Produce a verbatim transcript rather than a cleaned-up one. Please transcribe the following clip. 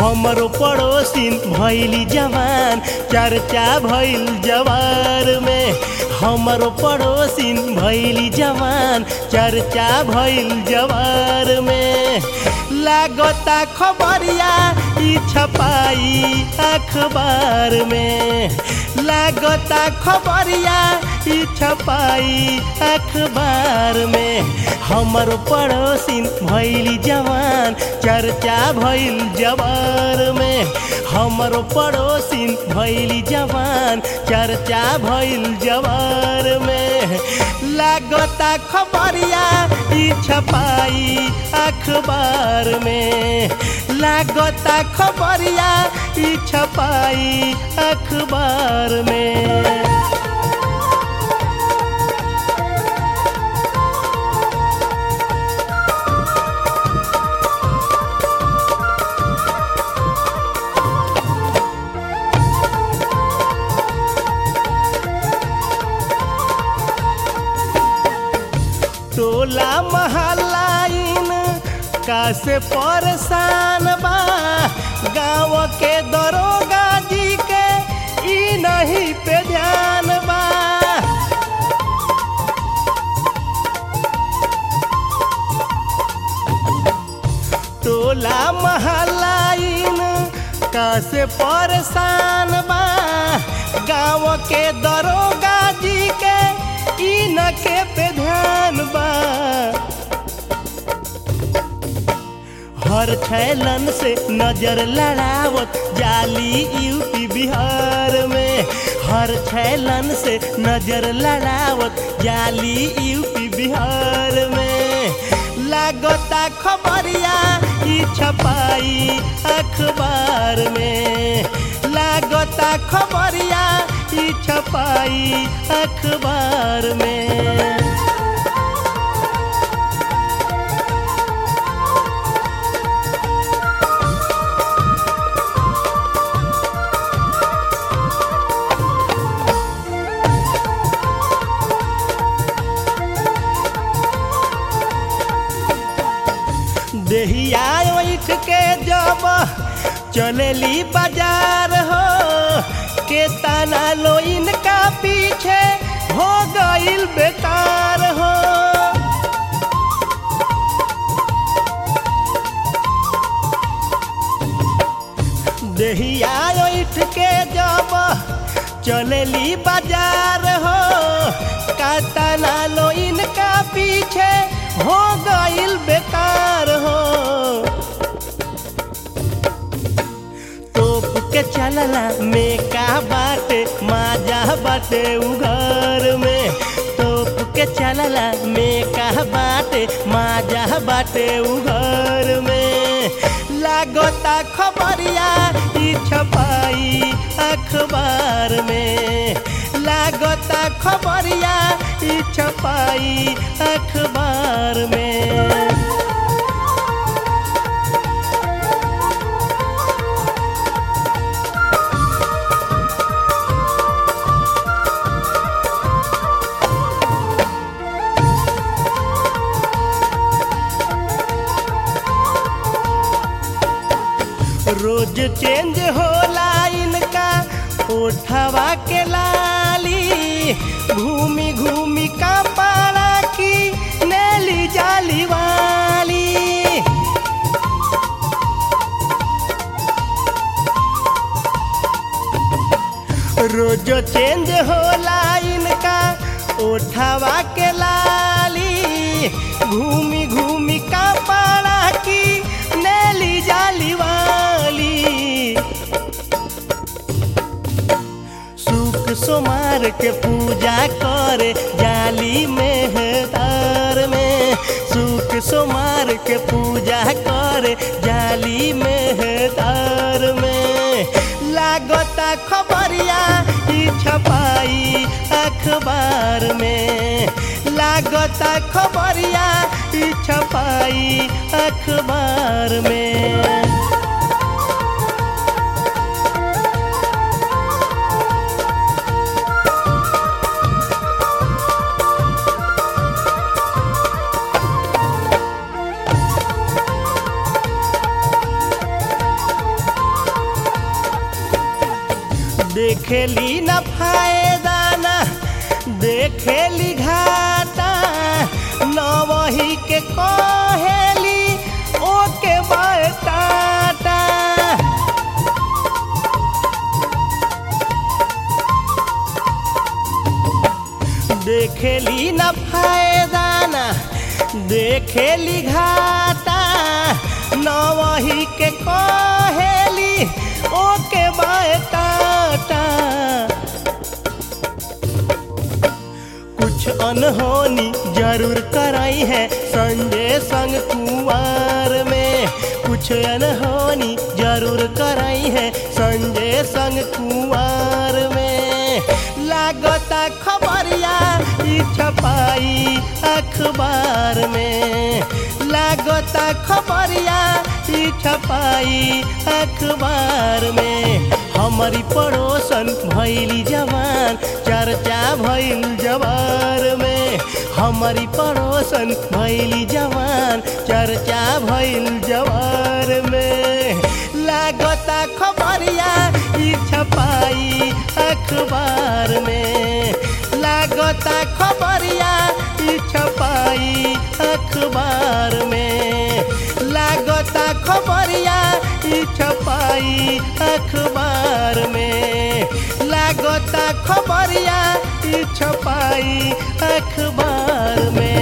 हमरो पड़ोसिन भैली जवान चर्चा भइल जवार में। हमरो पड़ोसिन भैली जवान चर्चा भइल जवार में। लागता खबरिया ई छपाई अखबार में। लागता खबरिया ई छपाई अखबार में। हमरो पड़ोसिन भैली जवान चर्चा भइल जवार में। हमरो पड़ोसिन भैली जवान चर्चा भइल जवार में। लागता खबरिया ई छपाई अखबार में। लागता खबरिया ई छपाई अखबार में। टोला महलाइन कासे परेशान बा। गाँव के दरोगा जी के ई नहीं पे ध्यान बा। टोला महलाइन कासे परेशान बा। गाँव के दरोगा जी के ई न के पे ध्यान बा। हर छैलन से नजर लड़ावत जाली यूपी बिहार में। हर छैलन से नजर लड़ावत जाली यूपी बिहार में। लागता खबरिया ई छपाई अखबार में। लागता खबरिया ई छपाई अखबार में। देहिया उठ के जब चलेली बाजार हो। के ताना लो इनका पीछे हो गइल बेकार हो। देहिया उठ के जब चलेली बाजार हो। का ताना लो इनका पीछे हो गइल बेकार हो। तोप के चलला में का बाटे माजा बाटे उघर में। तोप के चलला में का बाटे माजा बाटे उघर में। लागता खबरिया ई छपाई अखबार में। लागता खबरिया ई छपाई अखबार में। रोज चेंज होला इनका ओठवा के लाली। घूमी घूमी का पारा की नेली जाली वाली। रोज चेंज होला इनका ओठवा के लाली। घूमी घूमी का पारा की नेली जाली वाली। सुख सोमार के पूजा करे जाली मेहदार में। सुख सोमार के पूजा करे जाली मेहदार में। लागता खबरिया ई छपाई अखबार में। लागता खबरिया ई छपाई अखबार में। देखेली न फायदा ना देखेली घाटा न वही के कहेली ओके बाय टाटा। देखेली न फायदा ना देखेली घाटा न वही के कहेली ओके बाय टाटा। कुछ अनहोनी जरूर कराई है संजय संग कुंवर में, कुछ अनहोनी जरूर कराई है संजय संग कुंवर में। लागता खबरिया ई छपाई अखबार में, लागता खबरिया ई छपाई अखबार में। हमारी पड़ोसन भैली जवान चर्चा भैल जवार में, हमारी पड़ोसन भैली जवान चर्चा भैल जवार में। लागता खबरिया ई छपाई अखबार में, लागता खबरिया ई छपाई अखबार में, लागता खबरिया ई छपाई अखबार में, लागता खबरिया ई छपाई अखबार में।